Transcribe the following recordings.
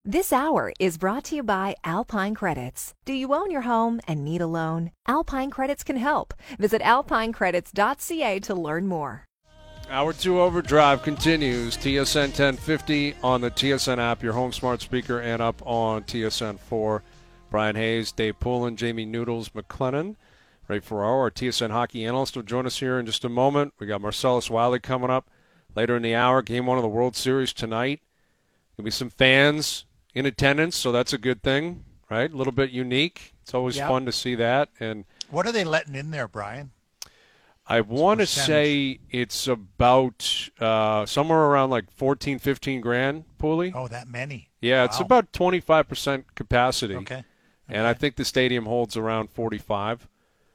This hour is brought to you by Alpine Credits. Do you own your home and need a loan? Alpine Credits can help. Visit alpinecredits.ca to learn more. Hour 2 Overdrive continues. TSN 1050 on the TSN app, your home smart speaker, and up on TSN 4. Brian Hayes, Dave Poulin, Jamie Noodles McLennan. Ray Ferraro, our TSN hockey analyst, will join us here in just a moment. We got Marcellus Wiley coming up later in the hour. Game 1 of the World Series tonight. There'll be some fans in attendance, so that's a good thing, right? A little bit unique. It's always fun to see that. And what are they letting in there, Brian? I want to say it's about somewhere around like 14, 15 grand, Pooley. Oh, that many? Yeah, wow. It's about 25% capacity. Okay. And I think the stadium holds around 45.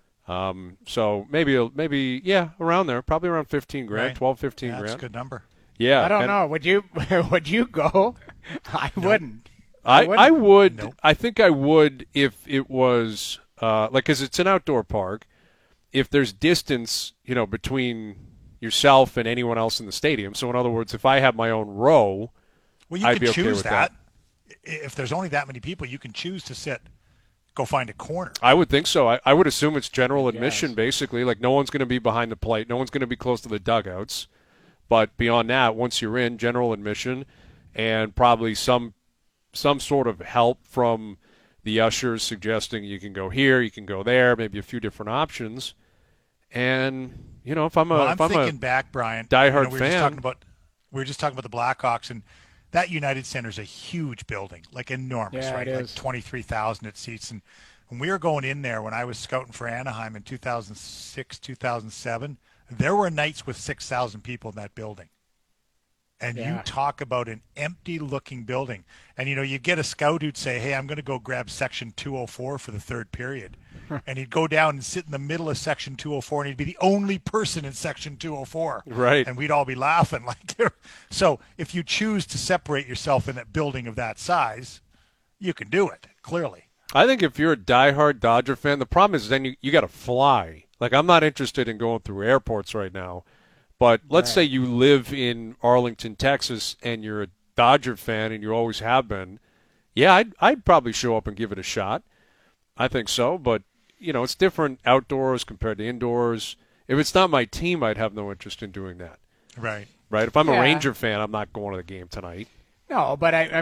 So maybe around there, probably around 15 grand, right. 12, 15 grand. That's a good number. Yeah. I don't know. Would you go? I wouldn't. I would. Nope. I think I would if it was because it's an outdoor park. If there's distance, between yourself and anyone else in the stadium. So in other words, if I have my own row, well, you I'd can be okay choose with that. If there's only that many people, you can choose to go find a corner. I would think so. I would assume it's general admission, basically. Like no one's going to be behind the plate. No one's going to be close to the dugouts. But beyond that, once you're in, general admission, and probably some sort of help from the ushers suggesting you can go here, you can go there, maybe a few different options. And if I'm thinking back, Brian, diehard we fan, were just talking about the Blackhawks, and that United Center is a huge building, like enormous, right? Like 23,000 it seats. And when we were going in there, when I was scouting for Anaheim in 2006, 2007, there were nights with 6,000 people in that building. And you talk about an empty-looking building. And, you'd get a scout who'd say, hey, I'm going to go grab Section 204 for the third period. And he'd go down and sit in the middle of Section 204, and he'd be the only person in Section 204. Right. And we'd all be laughing. So if you choose to separate yourself in a building of that size, you can do it, clearly. I think if you're a diehard Dodger fan, the problem is then you got to fly. Like, I'm not interested in going through airports right now. But let's say you live in Arlington, Texas, and you're a Dodger fan, and you always have been. Yeah, I'd probably show up and give it a shot. I think so. But, it's different outdoors compared to indoors. If it's not my team, I'd have no interest in doing that. Right. Right? If I'm a Ranger fan, I'm not going to the game tonight. No, but I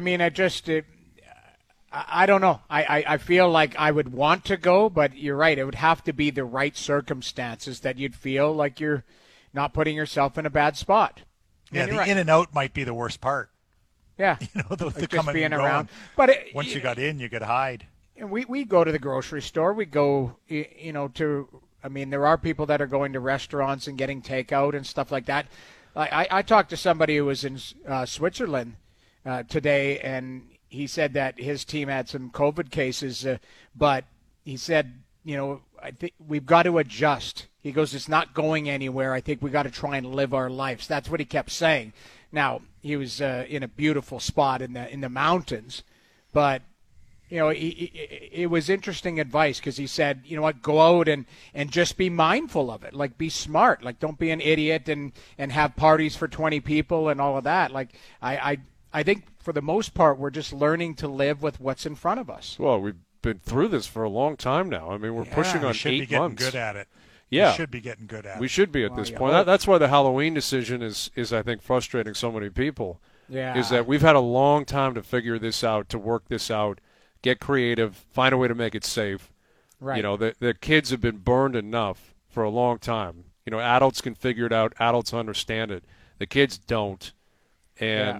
don't know. I feel like I would want to go, but you're right. It would have to be the right circumstances that you'd feel like you're not putting yourself in a bad spot. Yeah, the in and out might be the worst part. Yeah. The just coming being and going. around. But once you got in, you could hide. We go to the grocery store. We go, there are people that are going to restaurants and getting takeout and stuff like that. I talked to somebody who was in Switzerland today, and he said that his team had some COVID cases, but he said, I think we've got to adjust. He goes, it's not going anywhere. I think we got to try and live our lives. That's what he kept saying. Now, he was in a beautiful spot in the mountains, but it was interesting advice because he said, go out and just be mindful of it. Like, be smart. Like, don't be an idiot and have parties for 20 people and all of that. Like, I think for the most part, we're just learning to live with what's in front of us. Well, we've been through this for a long time now. I mean, we're pushing on 8 months. We should be getting good at it. Yeah. We should be getting good at it. We should be at this point. That's why the Halloween decision is I think, frustrating so many people. Yeah. Is that we've had a long time to figure this out, to work this out, get creative, find a way to make it safe. Right. The kids have been burned enough for a long time. Adults can figure it out. Adults understand it. The kids don't. And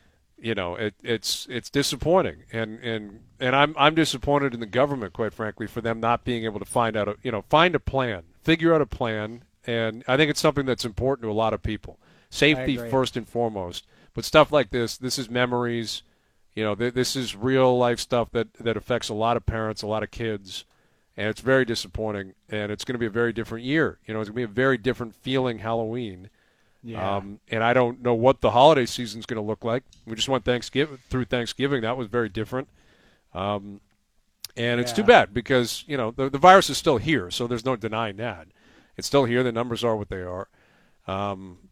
it's disappointing, and I'm disappointed in the government, quite frankly, for them not being able to find a plan, figure out a plan, and I think it's something that's important to a lot of people. Safety first and foremost, but stuff like this is memories. This is real life stuff that affects a lot of parents, a lot of kids, and it's very disappointing. And it's going to be a very different year. It's going to be a very different feeling Halloween. Yeah. And I don't know what the holiday season's going to look like. We just went through Thanksgiving. That was very different. And it's too bad because, the virus is still here, so there's no denying that. It's still here. The numbers are what they are.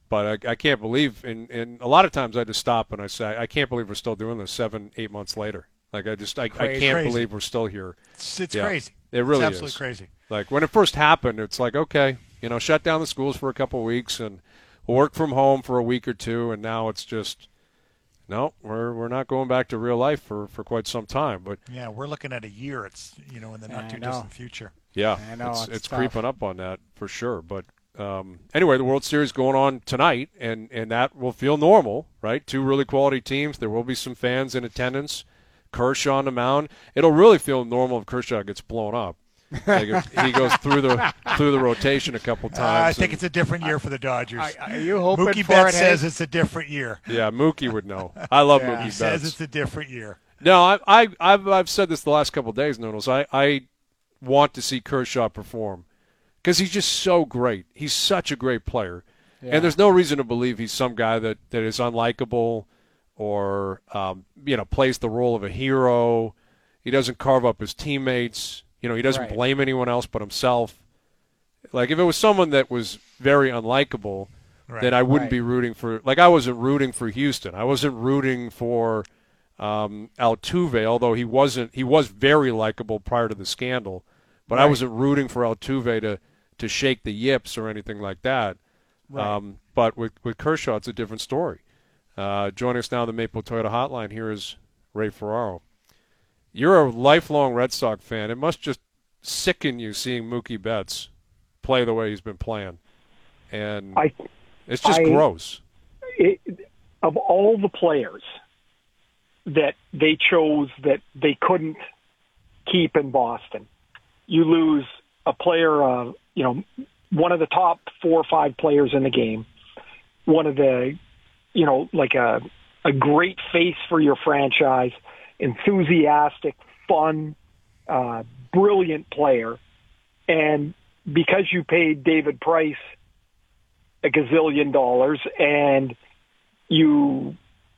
But I can't believe, and a lot of times I just stop and I say, I can't believe we're still doing this 7-8 months later. Like I can't believe we're still here. It's crazy. It really it's absolutely crazy. Like when it first happened, it's like, okay, shut down the schools for a couple of weeks and we'll work from home for a week or two, and now it's just, no, we're not going back to real life for quite some time. But yeah, we're looking at a year. It's in the not too distant future. Yeah, I know, it's creeping up on that for sure. But anyway, the World Series going on tonight, and that will feel normal, right? Two really quality teams. There will be some fans in attendance. Kershaw on the mound. It'll really feel normal if Kershaw gets blown up. Like if he goes through the rotation a couple times. I think it's a different year for the Dodgers. Are you hoping Mookie for Betts it? says it's a different year. Yeah, Mookie would know. I love Mookie He Betts. says it's a different year. No, I've said this the last couple of days, Noodles. I want to see Kershaw perform because he's just so great. He's such a great player, and there's no reason to believe he's some guy that is unlikable or plays the role of a hero. He doesn't carve up his teammates. He doesn't blame anyone else but himself. Like if it was someone that was very unlikable, then I wouldn't be rooting for. Like I wasn't rooting for Houston. I wasn't rooting for Altuve, although he was very likable prior to the scandal. But I wasn't rooting for Altuve to shake the yips or anything like that. But with Kershaw, it's a different story. Joining us now on the Maple Toyota Hotline, here is Ray Ferraro. You're a lifelong Red Sox fan. It must just sicken you seeing Mookie Betts play the way he's been playing. And it's just gross. Of all the players that they chose that they couldn't keep in Boston, you lose a player, one of the top 4 or 5 players in the game, one of the, like a great face for your franchise, enthusiastic, fun, brilliant player. And because you paid David Price a gazillion dollars and you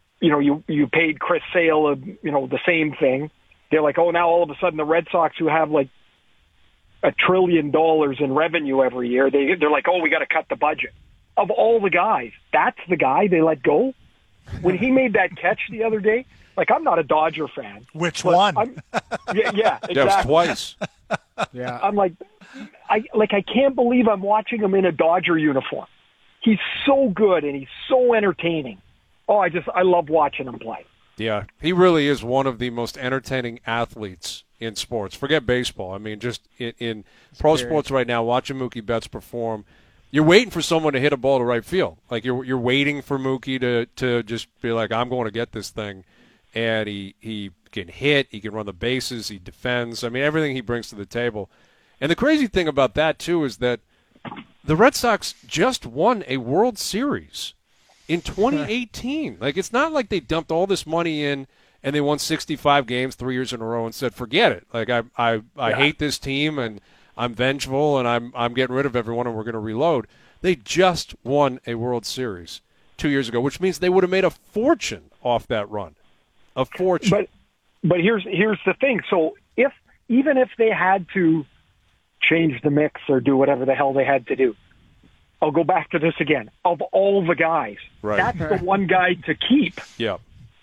paid Chris Sale, the same thing, they're like, oh, now all of a sudden the Red Sox, who have like $1 trillion in revenue every year, they're like, oh, we got to cut the budget. Of all the guys, that's the guy they let go. When he made that catch the other day, like I'm not a Dodger fan. Which one? Yeah, exactly. That was twice. Yeah. I'm like, I can't believe I'm watching him in a Dodger uniform. He's so good and he's so entertaining. Oh, I love watching him play. Yeah, he really is one of the most entertaining athletes in sports. Forget baseball. I mean, just in pro sports right now, watching Mookie Betts perform, you're waiting for someone to hit a ball to right field. Like you're waiting for Mookie to just be like, I'm going to get this thing. And he can hit, he can run the bases, he defends. I mean, everything he brings to the table. And the crazy thing about that, too, is that the Red Sox just won a World Series in 2018. Like, it's not like they dumped all this money in and they won 65 games 3 years in a row and said, forget it. Like, I hate this team and I'm vengeful and I'm getting rid of everyone and we're going to reload. They just won a World Series 2 years ago, which means they would have made a fortune off that run. A fortune. But here's the thing. So even if they had to change the mix or do whatever the hell they had to do, I'll go back to this again. Of all the guys, that's the one guy to keep. Yeah.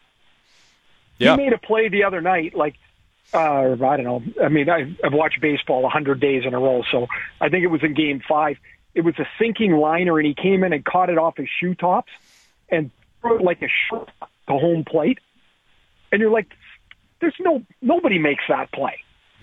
He made a play the other night, like, I don't know. I mean, I've watched baseball 100 days in a row, so I think it was in Game 5. It was a sinking liner, and he came in and caught it off his shoe tops and threw it like a short to home plate. And you're like, nobody makes that play.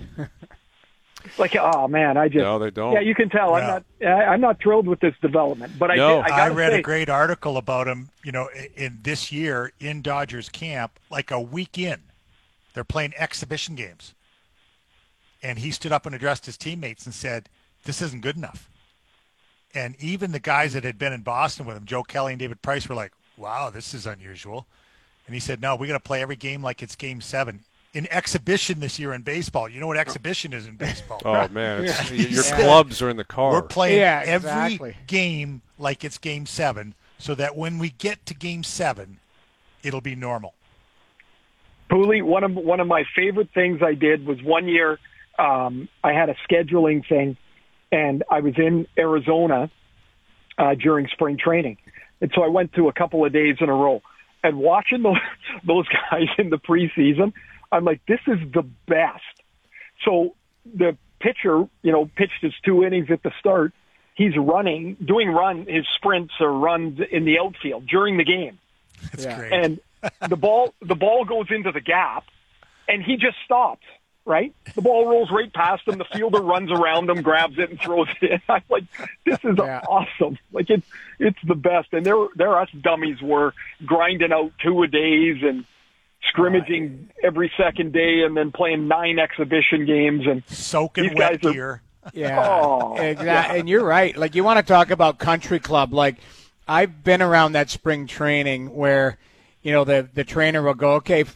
Like, oh man, no, they don't. Yeah, you can tell. No. I'm not thrilled with this development. But I read a great article about him. In this year in Dodgers camp, like a week in, they're playing exhibition games, and he stood up and addressed his teammates and said, "This isn't good enough." And even the guys that had been in Boston with him, Joe Kelly and David Price, were like, "Wow, this is unusual." And he said, "No, we got to play every game like it's Game 7. In exhibition this year in baseball, you know what exhibition is in baseball? Oh, man. Your clubs are in the car. We're playing every game like it's Game 7 so that when we get to Game 7, it'll be normal." Pooley, one of my favorite things I did was one year I had a scheduling thing, and I was in Arizona during spring training. And so I went to a couple of days in a row. And watching those guys in the preseason, I'm like, this is the best. So the pitcher, pitched his 2 innings at the start. He's his sprints or runs in the outfield during the game. That's great. And the ball goes into the gap, and he just stops, right? The ball rolls right past him. The fielder runs around him, grabs it, and throws it in. I'm like, this is awesome. Like, it's the best. And there us dummies were grinding out 2-a-days and scrimmaging every second day and then playing 9 exhibition games. And soaking wet gear. Yeah, exactly. And you're right. Like, you want to talk about country club. Like, I've been around that spring training where, the trainer will go, okay,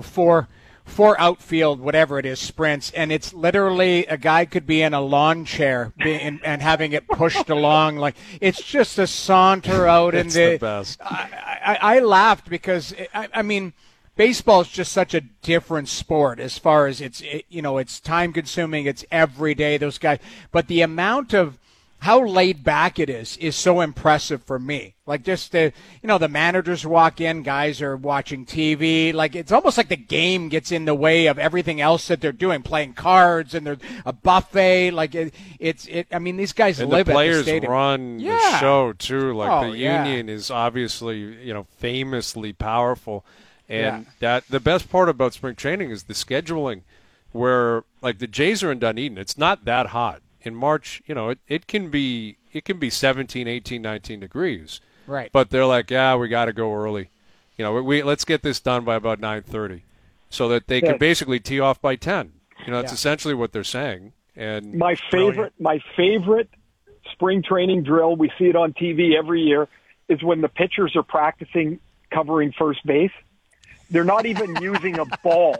4 outfield, whatever it is, sprints, and it's literally a guy could be in a lawn chair and having it pushed along. Like, it's just a saunter out. It's the best. I laughed because, I mean, baseball is just such a different sport as far as it's time consuming. It's every day, those guys. But the amount of how laid back it is so impressive for me. Like, just the managers walk in, guys are watching TV. Like, it's almost like the game gets in the way of everything else that they're doing, playing cards, and there's a buffet. Like, I mean, these guys and live the players at the stadium. Run the show too. Like, the yeah. union is obviously, famously powerful. And that the best part about spring training is the scheduling, where, like, the Jays are in Dunedin. It's not that hot. In March, it can be 17, 18, 19 degrees. Right. But they're like, we got to go early. Let's get this done by about 9:30 so that they can basically tee off by 10. That's essentially what they're saying. And my favorite spring training drill, we see it on TV every year, is when the pitchers are practicing covering first base. They're not even using a ball.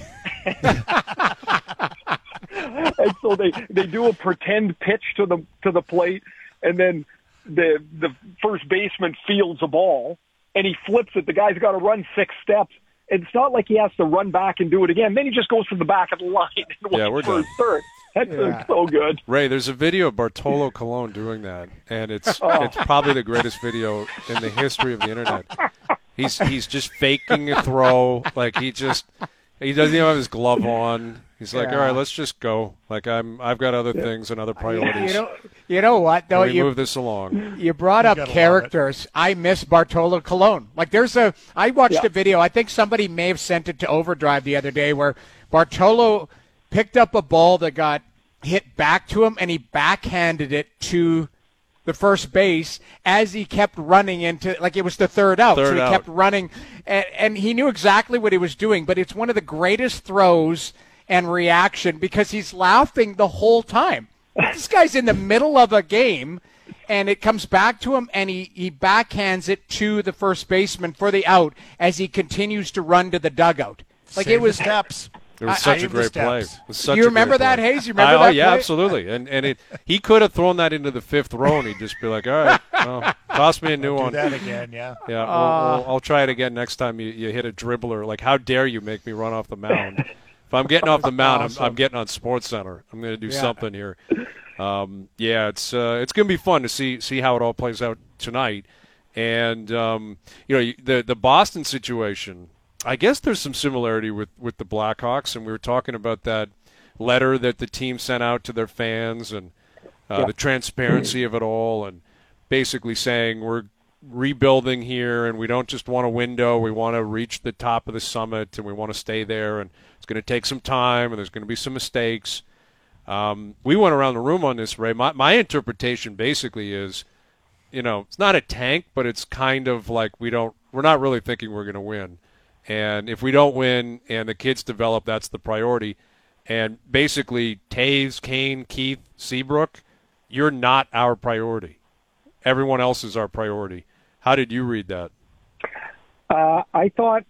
And so they do a pretend pitch to the plate, and then the first baseman fields a ball, and he flips it. The guy's got to run 6 steps. It's not like he has to run back and do it again. Then he just goes to the back of the line and waits for his third. That's so good. Ray, there's a video of Bartolo Colon doing that, and it's probably the greatest video in the history of the internet. He's just faking a throw. Like, he doesn't even have his glove on. He's like, all right, let's just go. Like, I've got other things and other priorities. You know what, though? Move this along. You brought up characters. I miss Bartolo Colon. Like, I watched a video. I think somebody may have sent it to Overdrive the other day where Bartolo picked up a ball that got hit back to him, and he backhanded it to the first base as he kept running into, like, it was the third out. So he kept running, and he knew exactly what he was doing. But it's one of the greatest throws and reaction because he's laughing the whole time. This guy's in the middle of a game, and it comes back to him, and he backhands it to the first baseman for the out as he continues to run to the dugout. Like, Save it was the steps. It was such a great play. You remember that, Hayes? You remember that play? Yeah, absolutely. And he could have thrown that into the 5th row, and he'd just be like, all right, well, toss me a new one. Do that again, yeah. Yeah, I'll try it again next time you hit a dribbler. Like, how dare you make me run off the mound? If I'm getting off the mound, I'm getting on SportsCenter. I'm going to do something here. It's going to be fun to see how it all plays out tonight. And, the Boston situation, I guess there's some similarity with the Blackhawks, and we were talking about that letter that the team sent out to their fans and the transparency of it all, and basically saying we're rebuilding here and we don't just want a window, we want to reach the top of the summit and we want to stay there, and it's going to take some time and there's going to be some mistakes. We went around the room on this, Ray. My interpretation basically is, it's not a tank, but it's kind of like we're not really thinking we're going to win. And if we don't win and the kids develop, that's the priority. And basically, Taves, Kane, Keith, Seabrook, you're not our priority. Everyone else is our priority. How did you read that? I thought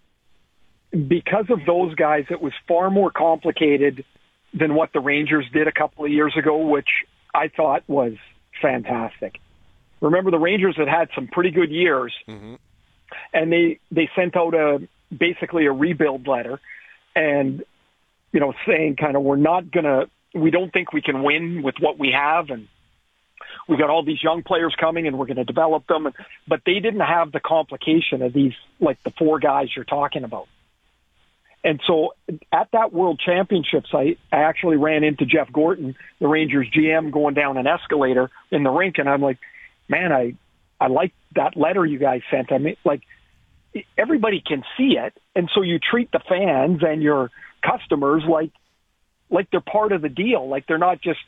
because of those guys, it was far more complicated than what the Rangers did a couple of years ago, which I thought was fantastic. Remember, the Rangers had some pretty good years, and they sent out basically a rebuild letter, and saying kind of we don't think we can win with what we have, and we got all these young players coming and we're going to develop them. But they didn't have the complication of these, like the 4 guys you're talking about. And so at that World Championships, I actually ran into Jeff Gorton, the Rangers GM, going down an escalator in the rink. And I'm like, man, I like that letter you guys sent. I mean, like, everybody can see it. And so you treat the fans and your customers like they're part of the deal. Like they're not just,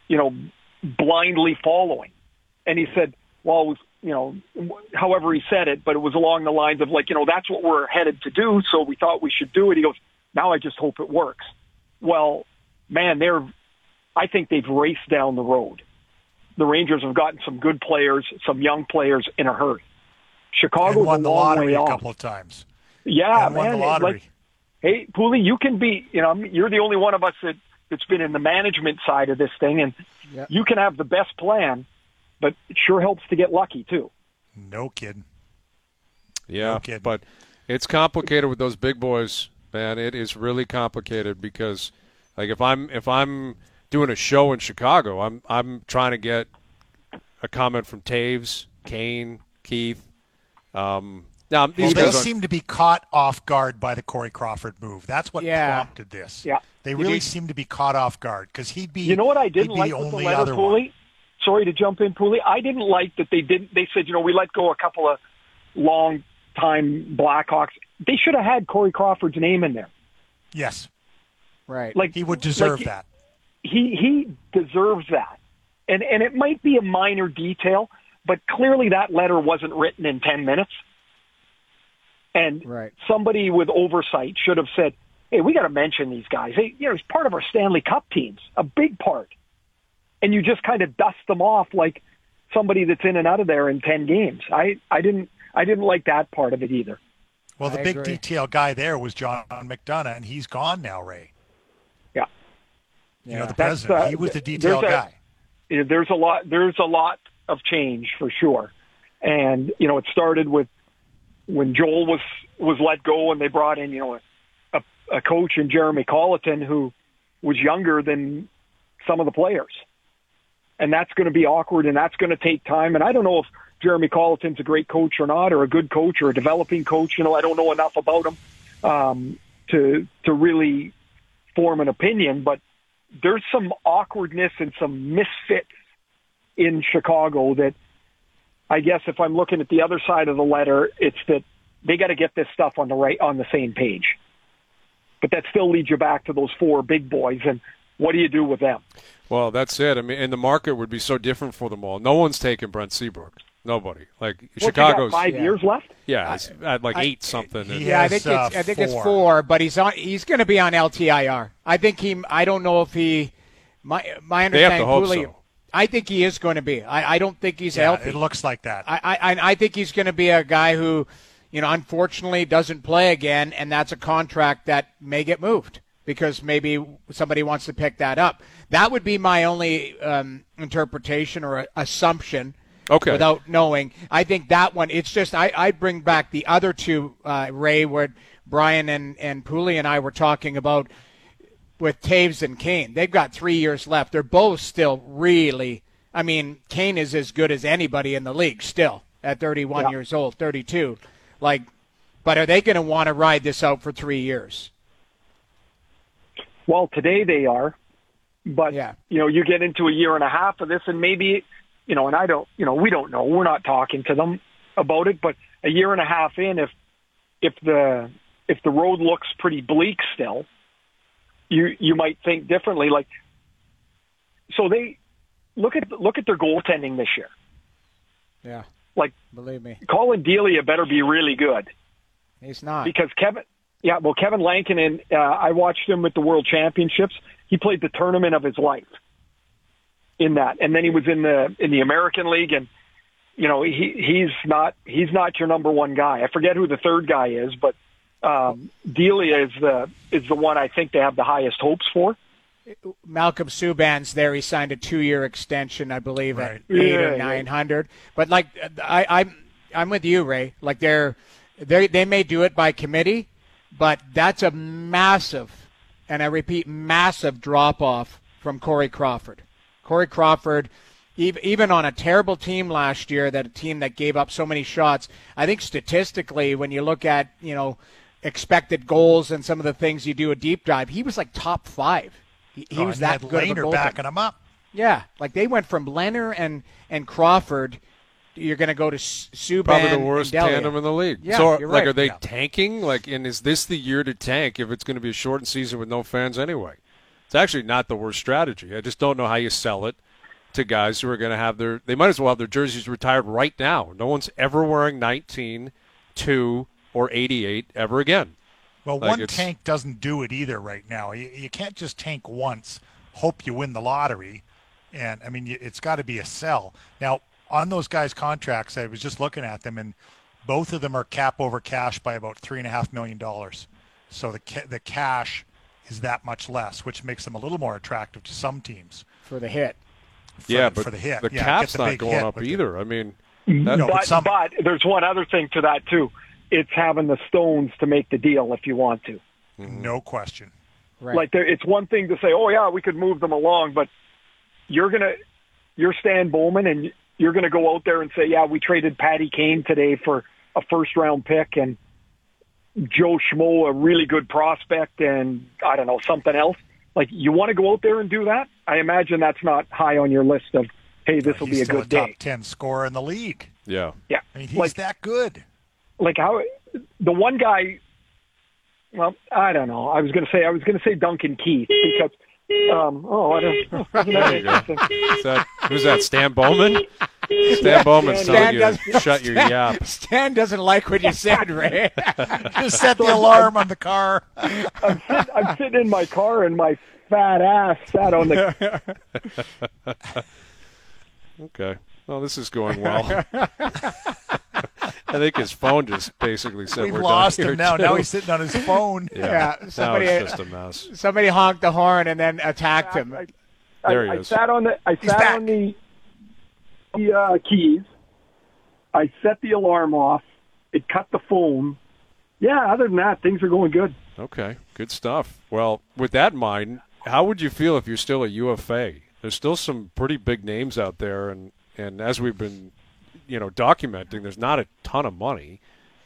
blindly following. And he said, well, it was, however he said it, but it was along the lines of like, that's what we're headed to do. So we thought we should do it. He goes, now I just hope it works. Well, man, I think they've raced down the road. The Rangers have gotten some good players, some young players in a hurry. Chicago won the lottery a couple of times. Yeah, and won the lottery. Like, hey, Pooley, you can be, you're the only one of us that's been in the management side of this thing, and you can have the best plan, but it sure helps to get lucky too. No kidding. Yeah, no kidding. But it's complicated with those big boys, man. It is really complicated because, like, if I'm doing a show in Chicago, I'm trying to get a comment from Taves, Kane, Keith. Now, they seem to be caught off guard by the Corey Crawford move. That's what prompted this. Yeah. They really seem to be caught off guard because he'd be. You know what I didn't like with the letter, Pooley? Sorry to jump in, Pooley. I didn't like that they didn't. They said, we let go a couple of long-time Blackhawks. They should have had Corey Crawford's name in there. Yes. Right. Like he would deserve that. He deserves that, and it might be a minor detail, but clearly that letter wasn't written in 10 minutes. And somebody with oversight should have said, hey, we got to mention these guys. Hey, it's part of our Stanley Cup teams, a big part. And you just kind of dust them off like somebody that's in and out of there in 10 games. I didn't like that part of it either. Well, the big detail guy there was John McDonough, and he's gone now, Ray. Yeah. The president, he was the detail guy. There's a lot of change for sure. And, it started with when Joel was let go and they brought in, a coach in Jeremy Colleton who was younger than some of the players. And that's going to be awkward and that's going to take time. And I don't know if Jeremy Colleton's a great coach or not, or a good coach or a developing coach. I don't know enough about him to really form an opinion, but there's some awkwardness and some misfits in Chicago that I guess if I'm looking at the other side of the letter, it's that they got to get this stuff on the same page. But that still leads you back to those 4 big boys, and what do you do with them? Well, that's it. I mean, and the market would be so different for them all. No one's taking Brent Seabrook. Nobody. Like Chicago's 5 years left. Yeah, it's at like 8 something. I think it's 4, but he's going to be on LTIR. I don't know if he. My understanding. They have to hope so. I think he is going to be. I don't think he's healthy. It looks like that. I think he's going to be a guy who, unfortunately doesn't play again, and that's a contract that may get moved because maybe somebody wants to pick that up. That would be my only interpretation or assumption. Okay. Without knowing, I think that one. It's just I bring back the other 2, Ray, where Brian and Pooley and I were talking about. With Taves and Kane, they've got 3 years left. They're both still really. I mean, Kane is as good as anybody in the league still at 31 years old, 32. But are they going to want to ride this out for 3 years? Well, today they are, but you get into a year and a half of this, and maybe and I don't, we don't know. We're not talking to them about it, but a year and a half in, if the road looks pretty bleak still. You might think differently. So they look at their goaltending this year. Yeah, believe me, Colin Delia better be really good. He's not because Kevin Lankinen. I watched him at the World Championships. He played the tournament of his life in that, and then he was in the American League, and he's not your number one guy. I forget who the third guy is, but. Delia is the one I think they have the highest hopes for. Malcolm Subban's there. He signed a 2-year extension, I believe, at 8 or 900. But I'm with you, Ray. They may do it by committee, but that's a massive, and I repeat, massive drop off from Corey Crawford. Corey Crawford even on a terrible team last year, that a team that gave up so many shots, I think statistically, when you look at, expected goals and some of the things you do a deep dive, he was like top 5. He was that good of a goaltender. Backing him up. Yeah, like they went from Leonard and Crawford. You're going to go to Subban. Probably the worst tandem in the league. Yeah, so, you're right. are they tanking? And is this the year to tank if it's going to be a shortened season with no fans anyway? It's actually not the worst strategy. I just don't know how you sell it to guys who are going to have they might as well have their jerseys retired right now. No one's ever wearing 19, 2, or 88 ever again. Well, one tank doesn't do it either right now. You can't just tank once, hope you win the lottery. And, I mean, it's got to be a sell. Now, on those guys' contracts, I was just looking at them, and both of them are cap over cash by about $3.5 million. So the cash is that much less, which makes them a little more attractive to some teams. For the hit. But for the hit. The cap's not going up either. I mean, but there's one other thing to that, too. It's having the stones to make the deal if you want to. No question. Right. Like, it's one thing to say, oh, yeah, we could move them along, but you're Stan Bowman, and you're going to go out there and say, yeah, we traded Patty Kane today for a first-round pick and Joe Schmo, a really good prospect, and, I don't know, something else. Like, you want to go out there and do that? I imagine that's not high on your list of, hey, this will be a good day. He's still a top 10 scorer in the league. Yeah. Yeah. I mean, he's that good. Like, how the one guy, well, I don't know. I was going to say Duncan Keith because, I don't know. There you go. Who's that, Stan Bowman? Stan Bowman's telling you to shut your yap. Stan doesn't like what you said, Ray. Just set the alarm on the car. I'm sitting in my car and my fat ass sat on the. Okay. Well, this is going well. I think his phone just basically said we've we're lost done him now. Too. Now he's sitting on his phone. Yeah. Somebody, now it's just a mess. Somebody honked the horn and then attacked him. There he I is. sat on the keys. I set the alarm off. It cut the phone. Yeah, other than that, things are going good. Okay, good stuff. Well, with that in mind, how would you feel if you're still a UFA? There's still some pretty big names out there, and as we've been, documenting, there's not a ton of money.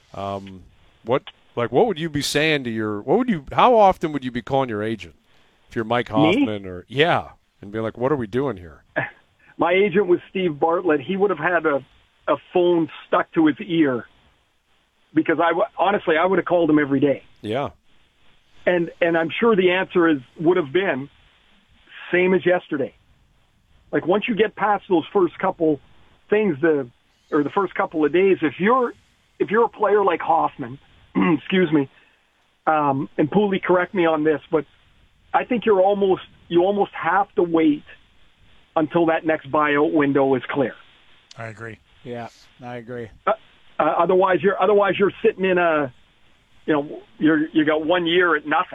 What would you be saying to how often would you be calling your agent if you're Mike Hoffman and be like, what are we doing here? My agent was Steve Bartlett. He would have had a phone stuck to his ear because honestly, I would have called him every day. Yeah. And I'm sure the answer would have been same as yesterday. Like, once you get past those first couple things, the first couple of days, if you're a player like Hoffman, excuse me, and Pooley, correct me on this, but I think you almost have to wait until that next buyout window is clear. I agree. Yeah, I agree. Otherwise you're sitting in you got 1 year at nothing.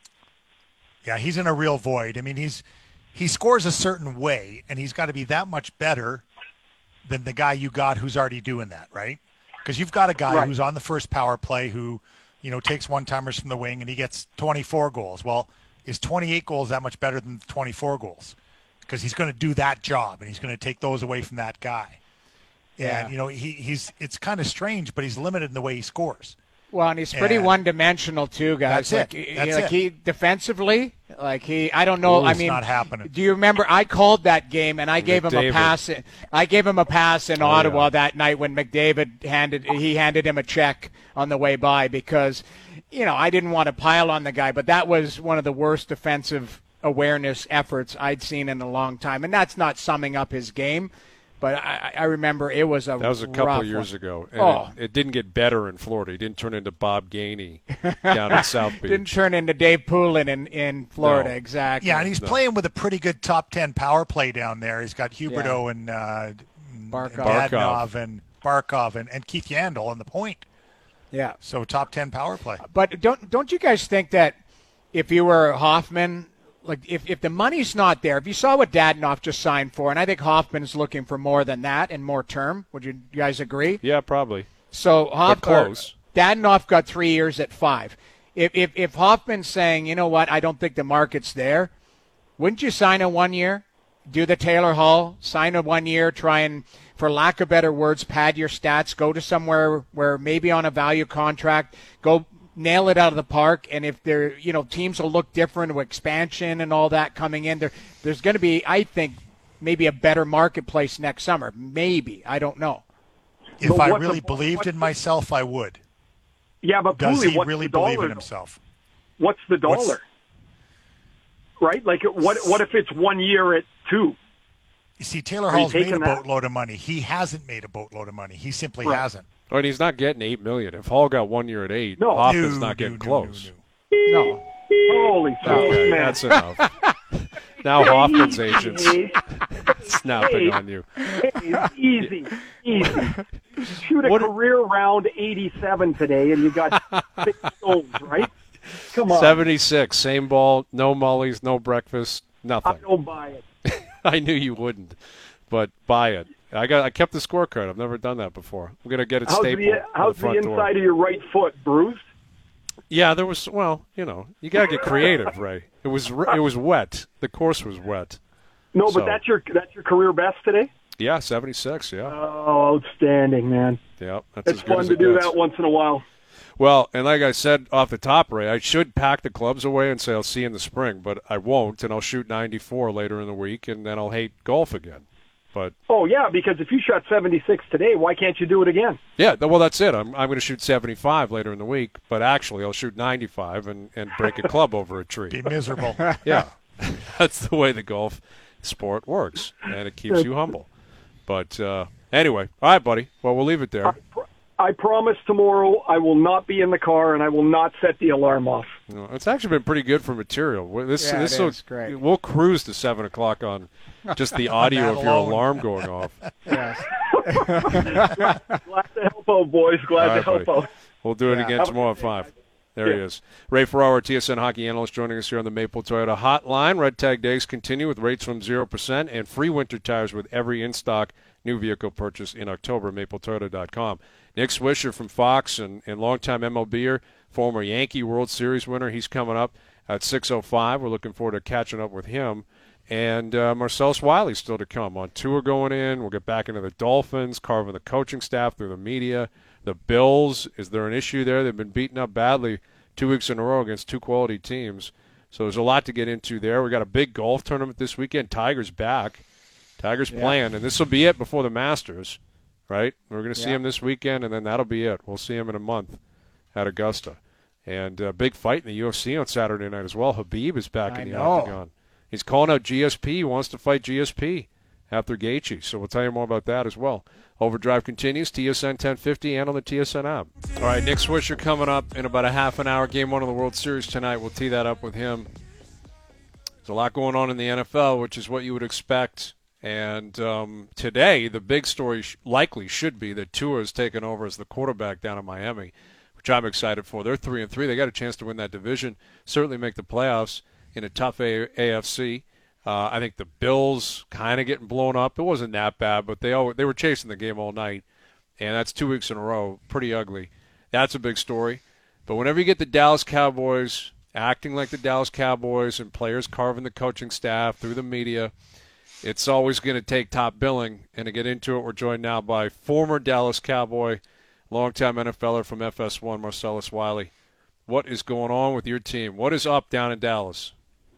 Yeah, he's in a real void. I mean, he scores a certain way, and he's got to be that much better than the guy you got who's already doing that, right? Because you've got a guy who's on the first power play who, takes one-timers from the wing, and he gets 24 goals. Well, is 28 goals that much better than 24 goals? Because he's going to do that job, and he's going to take those away from that guy. And, he's it's kind of strange, but he's limited in the way he scores. Well, and he's pretty one-dimensional too, guys. That's it. He defensively, I don't know. It's not happening. Do you remember? I called that game, and I gave him a pass. I gave him a pass in Ottawa that night when McDavid handed him a check on the way by because, I didn't want to pile on the guy, but that was one of the worst defensive awareness efforts I'd seen in a long time, and that's not summing up his game. But I remember it was that was a couple of years ago. And it didn't get better in Florida. He didn't turn into Bob Gainey down in South Beach. Didn't turn into Dave Poulin in Florida, No. Exactly. Yeah, and he's playing with a pretty good top 10 power play down there. He's got Huberdeau and Dadonov and Barkov and Keith Yandel on the point. Yeah. So top 10 power play. But don't you guys think that if you were Hoffman, like if the money's not there, if you saw what Dadonov just signed for, and I think Hoffman's looking for more than that and more term, would you guys agree? Yeah, probably. So close. Dadonov got 3 years at 5. If Hoffman's saying, you know what, I don't think the market's there, wouldn't you sign a 1 year? do the Taylor Hall, sign a 1 year, try and, for lack of better words, pad your stats, go to somewhere where maybe on a value contract, go nail it out of the park. And if they're, teams will look different with expansion and all that coming in, there's going to be, I think, maybe a better marketplace next summer. Maybe. I don't know. If I really believed in myself, I would. Yeah, but does Pooley, he really believe in himself? What's the dollar? Right? Like, what if it's 1 year at 2? You see, Taylor Hall's made a boatload of money. He hasn't made a boatload of money. He simply hasn't. Oh, and he's not getting $8 million. If Hall got 1 year at 8, Hoffman's not getting close. No. Holy okay, man. That's enough. Now Hoffman's agents snapping on you. Easy. Shoot a career round 87 today, and you got 6 goals, right? Come on. 76, same ball, no mullies, no breakfast, nothing. I don't buy it. I knew you wouldn't, but buy it. I kept the scorecard. I've never done that before. I'm going to get it stapled. How's the inside of your right foot? Bruised? Yeah, there was. Well, you got to get creative, Ray. It was wet. The course was wet. No, but that's your career best today. Yeah, 76. Yeah. Oh, outstanding, man. Yeah, that's it's fun to do that once in a while. Well, and like I said off the top, Ray, I should pack the clubs away and say I'll see you in the spring, but I won't, and I'll shoot 94 later in the week, and then I'll hate golf again. But because if you shot 76 today, why can't you do it again? Yeah, well, that's it. I'm going to shoot 75 later in the week, but actually I'll shoot 95 and break a club over a tree. Be miserable. Yeah, that's the way the golf sport works, and it keeps you humble. But anyway, all right, buddy. Well, we'll leave it there. I promise tomorrow I will not be in the car and I will not set the alarm off. No, it's actually been pretty good for material. This is great. We'll cruise to 7 o'clock on just the audio of your alarm going off. Yes. Glad to help out, boys. Glad to help out. We'll do it again tomorrow at 5. There he is. Ray Ferraro, TSN hockey analyst, joining us here on the Maple Toyota Hotline. Red Tag Days continue with rates from 0% and free winter tires with every in-stock new vehicle purchase in October. MapleToyota.com. Nick Swisher from Fox and longtime MLBer, former Yankee World Series winner. He's coming up at 6:05. We're looking forward to catching up with him. And Marcellus Wiley's still to come. On tour going in. We'll get back into the Dolphins, carving the coaching staff through the media. The Bills, is there an issue there? They've been beaten up badly 2 weeks in a row against 2 quality teams. So there's a lot to get into there. We got a big golf tournament this weekend. Tiger's back. Tiger's playing, and this will be it before the Masters, right? We're going to see him this weekend, and then that'll be it. We'll see him in a month at Augusta. And a big fight in the UFC on Saturday night as well. Habib is back in the octagon. He's calling out GSP. He wants to fight GSP after Gaethje. So we'll tell you more about that as well. Overdrive continues, TSN 1050 and on the TSN app. All right, Nick Swisher coming up in about a half an hour. Game 1 of the World Series tonight. We'll tee that up with him. There's a lot going on in the NFL, which is what you would expect. And today, the big story likely should be that Tua is taking over as the quarterback down in Miami, which I'm excited for. They're 3-3. They got a chance to win that division, certainly make the playoffs in a tough AFC. I think the Bills kind of getting blown up. It wasn't that bad, but they were chasing the game all night, and that's 2 weeks in a row. Pretty ugly. That's a big story. But whenever you get the Dallas Cowboys acting like the Dallas Cowboys and players carving the coaching staff through the media, it's always going to take top billing. And to get into it, we're joined now by former Dallas Cowboy, longtime NFLer from FS1, Marcellus Wiley. What is going on with your team? What is up down in Dallas?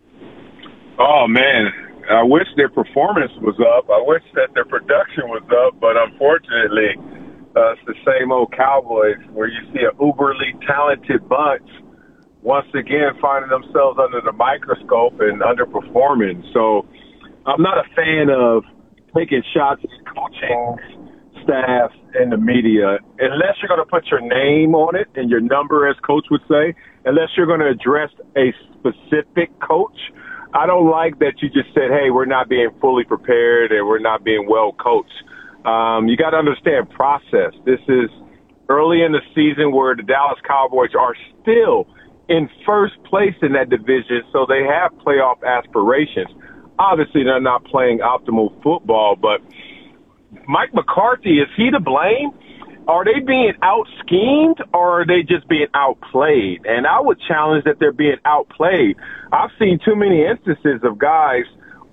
Oh, man, I wish their performance was up. I wish that their production was up, but unfortunately, it's the same old Cowboys where you see an uberly talented bunch once again finding themselves under the microscope and underperforming. So I'm not a fan of taking shots at coaching staff and the media unless you're going to put your name on it and your number, as coach would say, unless you're going to address a specific coach. I don't like that you just said, hey, we're not being fully prepared and we're not being well coached. You got to understand process. This is early in the season where the Dallas Cowboys are still in first place in that division, so they have playoff aspirations. Obviously, they're not playing optimal football, but Mike McCarthy, is he to blame? Are they being out-schemed or are they just being outplayed? And I would challenge that they're being outplayed. I've seen too many instances of guys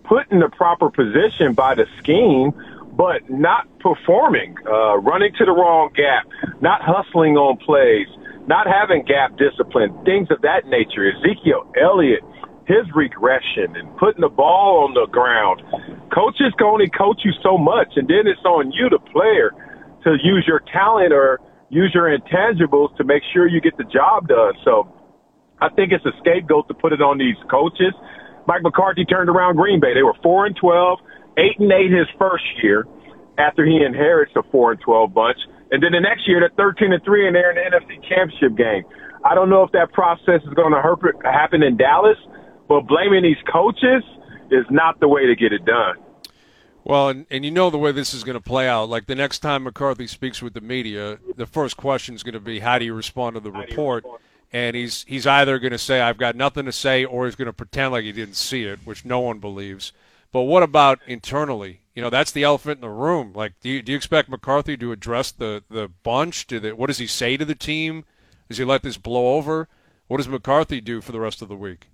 put in the proper position by the scheme, but not performing, running to the wrong gap, not hustling on plays, not having gap discipline, things of that nature. Ezekiel Elliott, his regression and putting the ball on the ground. Coaches can only coach you so much, and then it's on you, the player, to use your talent or use your intangibles to make sure you get the job done. So I think it's a scapegoat to put it on these coaches. Mike McCarthy turned around Green Bay. They were 4-12, 8-8 his first year after he inherits a 4-12 bunch. And then the next year, they're 13-3, and they're in the NFC Championship game. I don't know if that process is going to happen in Dallas, but blaming these coaches is not the way to get it done. Well, and you know the way this is going to play out. Like the next time McCarthy speaks with the media, the first question is going to be, how do you respond to the report? And he's either going to say, I've got nothing to say, or he's going to pretend like he didn't see it, which no one believes. But what about internally? You know, that's the elephant in the room. Like, do you expect McCarthy to address the bunch? What does he say to the team? Does he let this blow over? What does McCarthy do for the rest of the week?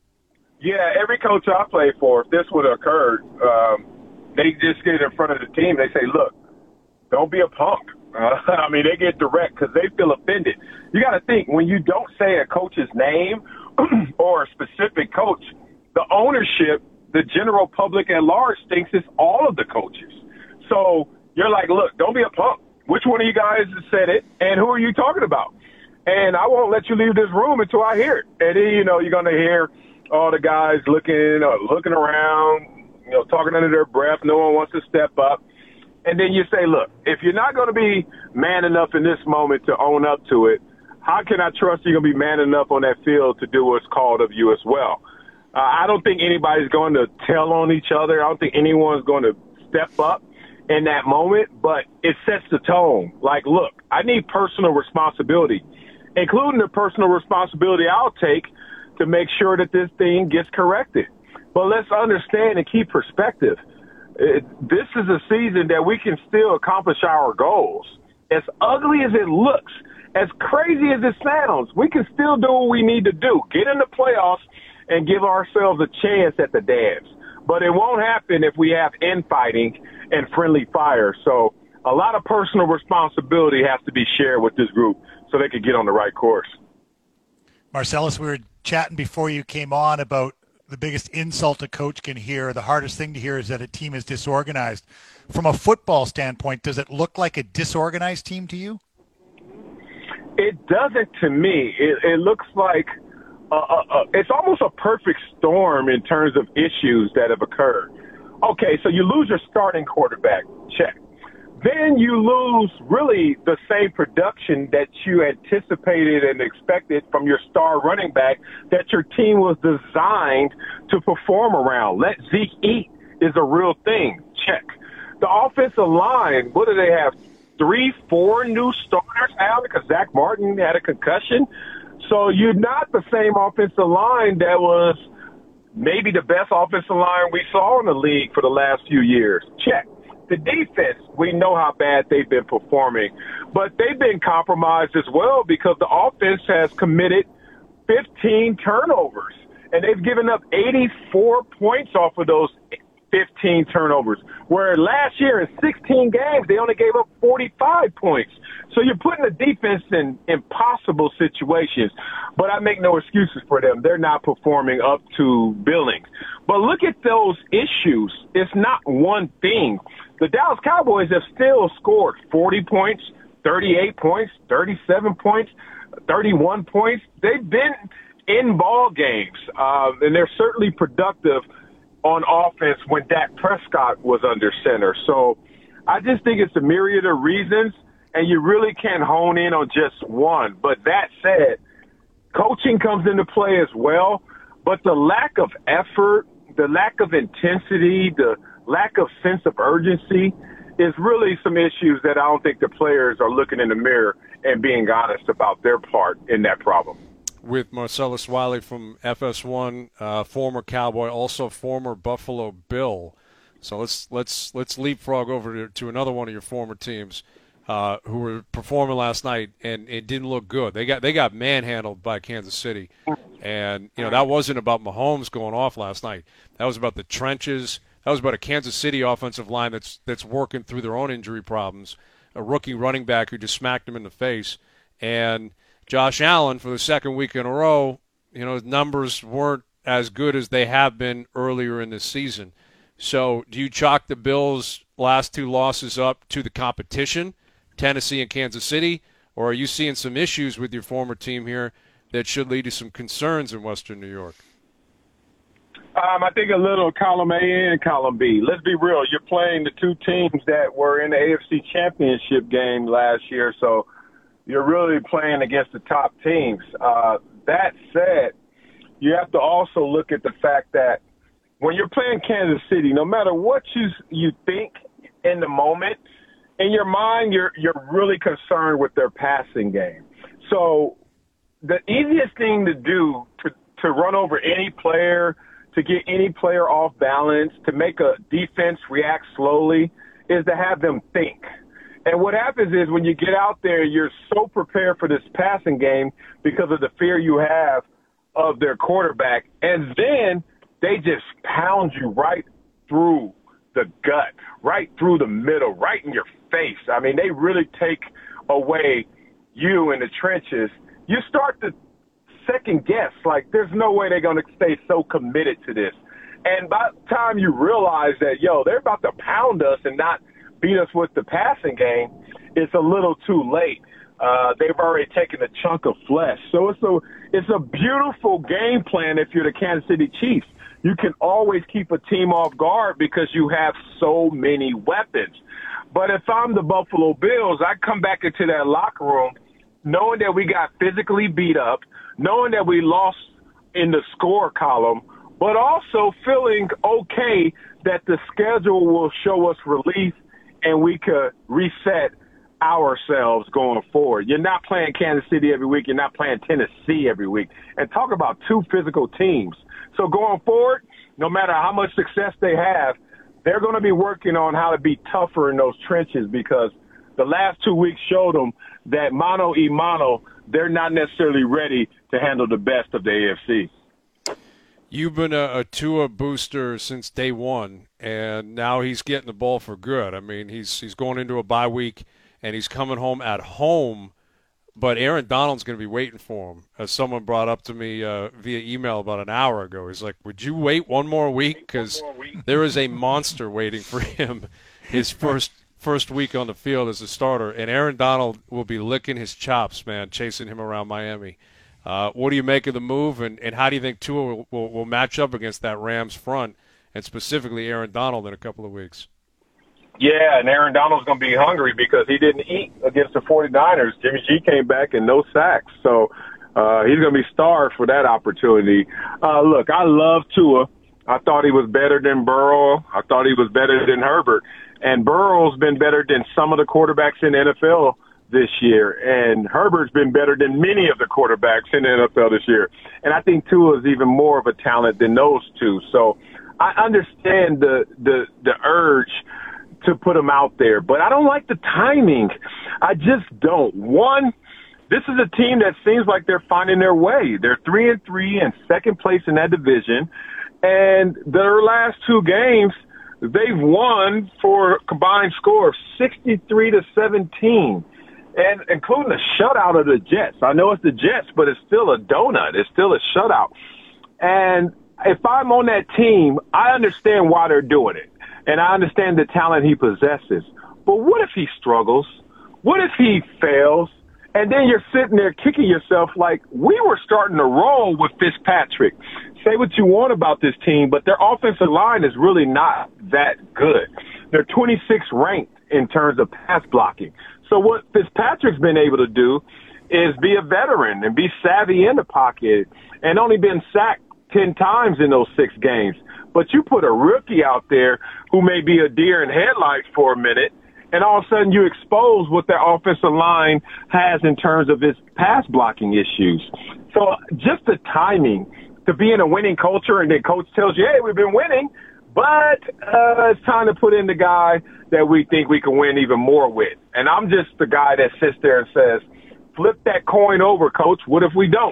Yeah, every coach I played for, if this would have occurred, they just get in front of the team. They say, look, don't be a punk. I mean, they get direct because they feel offended. You got to think, when you don't say a coach's name or a specific coach, the ownership, the general public at large thinks it's all of the coaches. So you're like, look, don't be a punk. Which one of you guys said it, and who are you talking about? And I won't let you leave this room until I hear it. And then, you know, you're going to hear all the guys looking around, you know, talking under their breath. No one wants to step up. And then you say, look, if you're not going to be man enough in this moment to own up to it, how can I trust you're going to be man enough on that field to do what's called of you as well? I don't think anybody's going to tell on each other. I don't think anyone's going to step up in that moment, but it sets the tone. Like, look, I need personal responsibility, including the personal responsibility I'll take to make sure that this thing gets corrected. But let's understand and keep perspective. This is a season that we can still accomplish our goals. As ugly as it looks, as crazy as it sounds, we can still do what we need to do. Get in the playoffs and give ourselves a chance at the dance. But it won't happen if we have infighting and friendly fire. So a lot of personal responsibility has to be shared with this group so they can get on the right course. Marcellus, we were chatting before you came on about the biggest insult a coach can hear, the hardest thing to hear, is that a team is disorganized. From a football standpoint, does it look like a disorganized team to you? It doesn't to me. It looks like it's almost a perfect storm in terms of issues that have occurred. Okay, so you lose your starting quarterback, check. Then you lose really the same production that you anticipated and expected from your star running back that your team was designed to perform around. Let Zeke eat is a real thing. Check. The offensive line, what do they have? 3-4 new starters now because Zach Martin had a concussion. So you're not the same offensive line that was maybe the best offensive line we saw in the league for the last few years. Check. The defense, we know how bad they've been performing, but they've been compromised as well because the offense has committed 15 turnovers, and they've given up 84 points off of those 15 turnovers, where last year in 16 games, they only gave up 45 points. So you're putting the defense in impossible situations, but I make no excuses for them. They're not performing up to billing. But look at those issues. It's not one thing. The Dallas Cowboys have still scored 40 points, 38 points, 37 points, 31 points. They've been in ball games, and they're certainly productive on offense when Dak Prescott was under center. So I just think it's a myriad of reasons, and you really can't hone in on just one. But that said, coaching comes into play as well, but the lack of effort, the lack of intensity, the lack of sense of urgency is really some issues that I don't think the players are looking in the mirror and being honest about their part in that problem. With Marcellus Wiley from FS1, former Cowboy, also former Buffalo Bill. So let's leapfrog over to another one of your former teams who were performing last night, and it didn't look good. They got manhandled by Kansas City, And, that wasn't about Mahomes going off last night. That was about the trenches. That was about a Kansas City offensive line that's working through their own injury problems, a rookie running back who just smacked him in the face. And Josh Allen, for the second week in a row, his numbers weren't as good as they have been earlier in this season. So do you chalk the Bills' last two losses up to the competition, Tennessee and Kansas City, or are you seeing some issues with your former team here that should lead to some concerns in Western New York? I think a little column A and column B. Let's be real. You're playing the two teams that were in the AFC Championship game last year, so you're really playing against the top teams. That said, you have to also look at the fact that when you're playing Kansas City, no matter what you think in the moment, in your mind, you're really concerned with their passing game. So the easiest thing to do to run over any player, to get any player off balance, to make a defense react slowly, is to have them think. And what happens is when you get out there, you're so prepared for this passing game because of the fear you have of their quarterback, and then they just pound you right through the gut, right through the middle, right in your face. I mean, they really take away you in the trenches. You start to second guess, like there's no way they're going to stay so committed to this. And by the time you realize that, they're about to pound us and not beat us with the passing game, it's a little too late. They've already taken a chunk of flesh. So it's a beautiful game plan if you're the Kansas City Chiefs. You can always keep a team off guard because you have so many weapons. But if I'm the Buffalo Bills, I come back into that locker room knowing that we got physically beat up, knowing that we lost in the score column, but also feeling okay that the schedule will show us relief and we could reset ourselves going forward. You're not playing Kansas City every week. You're not playing Tennessee every week. And talk about two physical teams. So going forward, no matter how much success they have, they're going to be working on how to be tougher in those trenches because the last 2 weeks showed them that mano a mano, they're not necessarily ready to handle the best of the AFC. You've been a Tua booster since day one, and now he's getting the ball for good. I mean, he's going into a bye week, and he's coming home at home, but Aaron Donald's going to be waiting for him. As someone brought up to me via email about an hour ago, he's like, would you wait one more week? Because there is a monster waiting for him his first week on the field as a starter, and Aaron Donald will be licking his chops, man, chasing him around Miami. What do you make of the move, and how do you think Tua will match up against that Rams front, and specifically Aaron Donald in a couple of weeks? Yeah, and Aaron Donald's going to be hungry because he didn't eat against the 49ers. Jimmy G came back and no sacks, so he's going to be starved for that opportunity. Look, I love Tua. I thought he was better than Burrow. I thought he was better than Herbert. And Burrow's been better than some of the quarterbacks in the NFL this year. And Herbert's been better than many of the quarterbacks in the NFL this year. And I think Tua is even more of a talent than those two. So I understand the urge to put him out there, but I don't like the timing. I just don't. One, this is a team that seems like they're finding their way. They're 3-3 and second place in that division. And their last two games, they've won for a combined score of 63-17, and including a shutout of the Jets. I know it's the Jets, but it's still a donut. It's still a shutout. And if I'm on that team, I understand why they're doing it, and I understand the talent he possesses. But what if he struggles? What if he fails? And then you're sitting there kicking yourself like, we were starting to roll with Fitzpatrick. Say what you want about this team, but their offensive line is really not that good. They're 26th ranked in terms of pass blocking. So what Fitzpatrick's been able to do is be a veteran and be savvy in the pocket and only been sacked 10 times in those 6 games. But you put a rookie out there who may be a deer in headlights for a minute, and all of a sudden you expose what their offensive line has in terms of its pass blocking issues. So just the timing to be in a winning culture, and then coach tells you, hey, we've been winning, but it's time to put in the guy that we think we can win even more with. And I'm just the guy that sits there and says, flip that coin over, coach. What if we don't?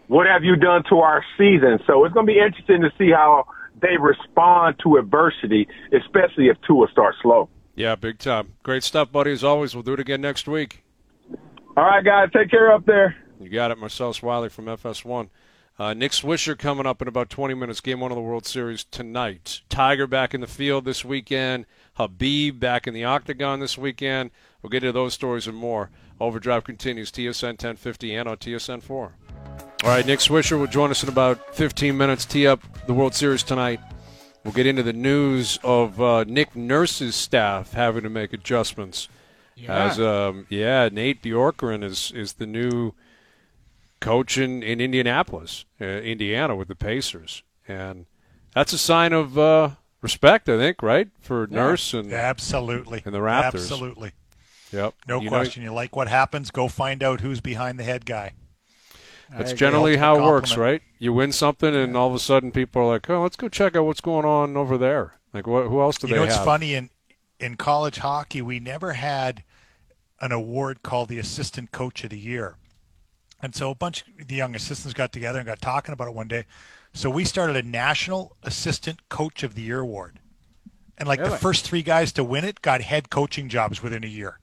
what have you done to our season? So it's going to be interesting to see how they respond to adversity, especially if Tua starts slow. Yeah, big time. Great stuff, buddy. As always, we'll do it again next week. All right, guys. Take care up there. You got it. Marcel Wiley from FS1. Nick Swisher coming up in about 20 minutes. Game 1 of the World Series tonight. Tiger back in the field this weekend. Habib back in the octagon this weekend. We'll get into those stories and more. Overdrive continues, TSN 1050 and on TSN 4. All right, Nick Swisher will join us in about 15 minutes. Tee up the World Series tonight. We'll get into the news of Nick Nurse's staff having to make adjustments. Yeah. As Nate Bjorkgren is the new coach in Indianapolis, Indiana, with the Pacers, and that's a sign of respect, I think, right, for Nurse and absolutely and the Raptors. Absolutely. Yep. No question. You like what happens? Go find out who's behind the head guy. That's generally how it works, right? You win something, and all of a sudden people are like, "Oh, let's go check out what's going on over there." Like, who else do they have? It's funny in college hockey, we never had an award called the Assistant Coach of the Year. And so a bunch of the young assistants got together and got talking about it one day. So we started a National Assistant Coach of the Year award. And the first 3 guys to win it got head coaching jobs within a year.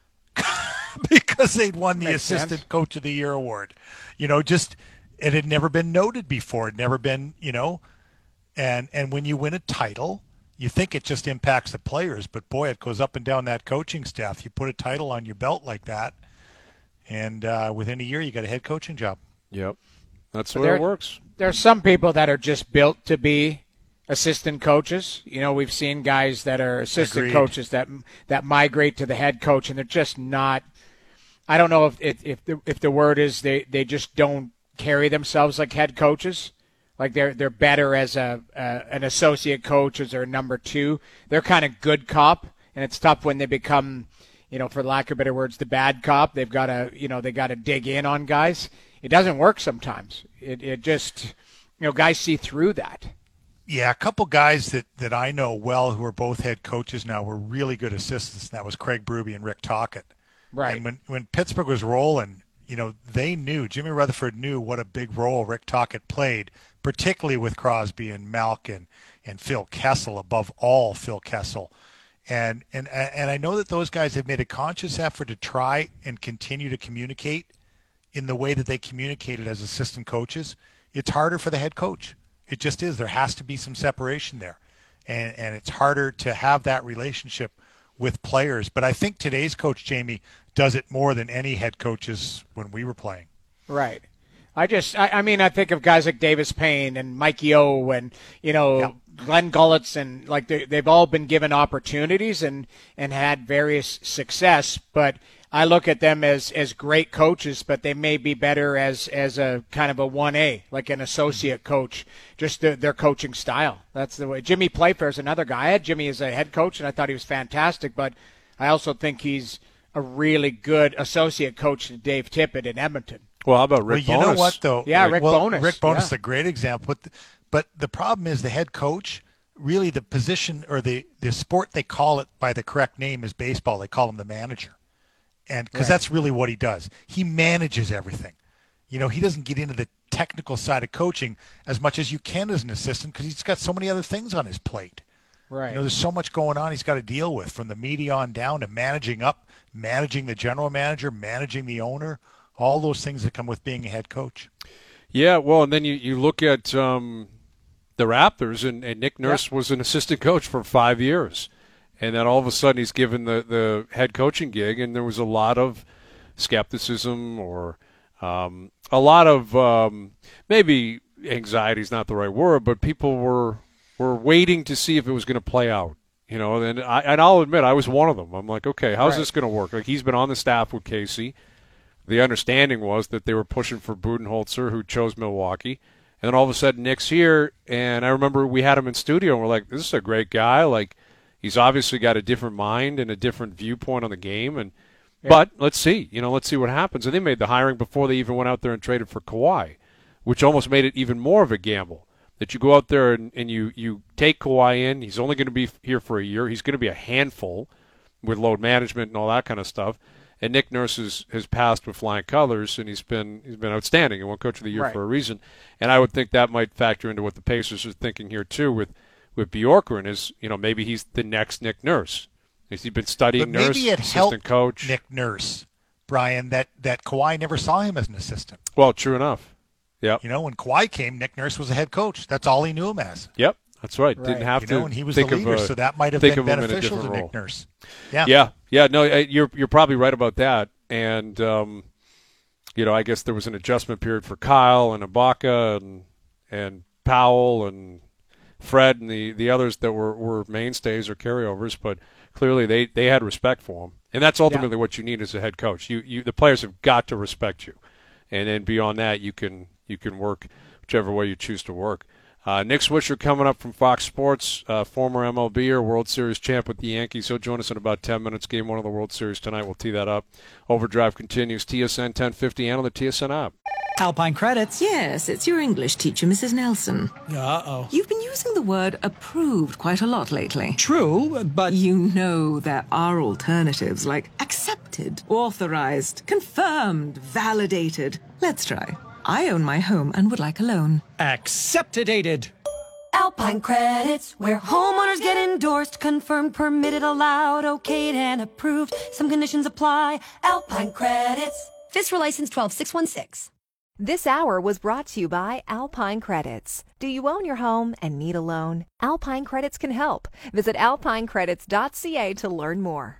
Because they'd won the Assistant Coach of the Year award. It had never been noted before. It had never been, and when you win a title, you think it just impacts the players, but boy, it goes up and down that coaching staff. You put a title on your belt like that, and within a year, you got a head coaching job. Yep. That's the way it works. There are some people that are just built to be assistant coaches. We've seen guys that are assistant coaches that migrate to the head coach, and they're just not. I don't know if the word is they just don't carry themselves like head coaches. Like they're better as an associate coach as their number 2. They're kind of good cop, and it's tough when they become, for lack of better words, the bad cop. They've got to dig in on guys. It doesn't work sometimes. It just guys see through that. Yeah, a couple guys that I know well who are both head coaches now were really good assistants, and that was Craig Berube and Rick Tocchet. Right. And when Pittsburgh was rolling, they knew, Jimmy Rutherford knew what a big role Rick Tocchet played, particularly with Crosby and Malkin and Phil Kessel, above all Phil Kessel. And I know that those guys have made a conscious effort to try and continue to communicate in the way that they communicated as assistant coaches. It's harder for the head coach. It just is. There has to be some separation there. And it's harder to have that relationship with players. But I think today's coach, Jamie, does it more than any head coaches when we were playing. Right. I think of guys like Davis Payne and Mike Yeo and, Glenn Gullitz, and they've all been given opportunities and had various success. But I look at them as great coaches, but they may be better as a kind of a 1A, like an associate coach, just their coaching style. That's the way. Jimmy Playfair is another guy. I had Jimmy as a head coach, and I thought he was fantastic, but I also think he's a really good associate coach to Dave Tippett in Edmonton. Well, how about Rick Bowness? You know what, though? Yeah, Rick Bowness. Rick Bowness is a great example. But the problem is the head coach, really the position or the sport they call it by the correct name is baseball. They call him the manager. And because that's really what he does. He manages everything. He doesn't get into the technical side of coaching as much as you can as an assistant because he's got so many other things on his plate. Right. There's so much going on he's got to deal with, from the media on down to managing up, managing the general manager, managing the owner, all those things that come with being a head coach. Yeah, well, and then you look at the Raptors, and Nick Nurse was an assistant coach for 5 years. And then all of a sudden he's given the head coaching gig, and there was a lot of skepticism or a lot of maybe anxiety is not the right word, but people were waiting to see if it was going to play out. And I'll admit I was one of them. I'm like, okay, how's this going to work? Like, he's been on the staff with Casey. The understanding was that they were pushing for Budenholzer, who chose Milwaukee. And then all of a sudden Nick's here, and I remember we had him in studio, and we're like, this is a great guy. Like, he's obviously got a different mind and a different viewpoint on the game. But let's see. Let's see what happens. And they made the hiring before they even went out there and traded for Kawhi, which almost made it even more of a gamble. That you go out there and you take Kawhi in. He's only going to be here for a year. He's going to be a handful with load management and all that kind of stuff. And Nick Nurse has passed with flying colors, and he's been outstanding and won Coach of the Year Right. for a reason. And I would think that might factor into what the Pacers are thinking here too with Bjorkgren is, maybe he's the next Nick Nurse. Has he been studying But Nurse, maybe it assistant helped coach? Nick Nurse, Brian, that Kawhi never saw him as an assistant. Well, true enough. Yep. When Kawhi came, Nick Nurse was a head coach. That's all he knew him as. Yep. That's right. Right. Didn't have to. And he was the think leader, of, so that might have think been of him in a beneficial to different Nick role. Nurse. Yeah. Yeah. No, you're probably right about that. And I guess there was an adjustment period for Kyle and Ibaka and Powell and Fred and the others that were mainstays or carryovers, but clearly they had respect for him, and that's ultimately what you need as a head coach. The players have got to respect you, and then beyond that, you can work whichever way you choose to work. Nick Swisher coming up from Fox Sports, former MLBer, World Series champ with the Yankees. He'll join us in about 10 minutes. Game 1 of the World Series tonight. We'll tee that up. Overdrive continues. TSN 1050 and on the TSN app. Alpine Credits. Yes, it's your English teacher, Mrs. Nelson. Uh-oh. You've been using the word approved quite a lot lately. True, but... You know there are alternatives like accepted, authorized, confirmed, validated. Let's try. I own my home and would like a loan. Accepted-ated. Alpine Credits, where homeowners get endorsed, confirmed, permitted, allowed, okayed, and approved. Some conditions apply. Alpine Credits. FISRA license 12616. This hour was brought to you by Alpine Credits. Do you own your home and need a loan? Alpine Credits can help. Visit alpinecredits.ca to learn more.